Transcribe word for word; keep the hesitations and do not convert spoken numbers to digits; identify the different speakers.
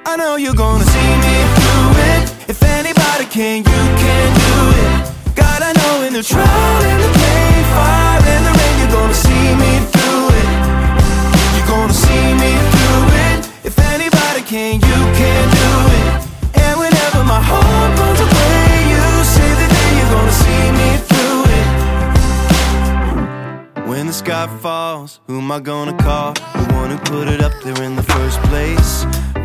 Speaker 1: I know you're gonna see me through it. If anybody can, you can do it. God, I know in the trial, in the pain, fire, in the rain, you're gonna see me through it. You're gonna see me through it. If anybody can, you can do it. And whenever my heart runs away, you say that day you're gonna see me through it. When the sky falls, who am I gonna call? The one who put it up there in the first place.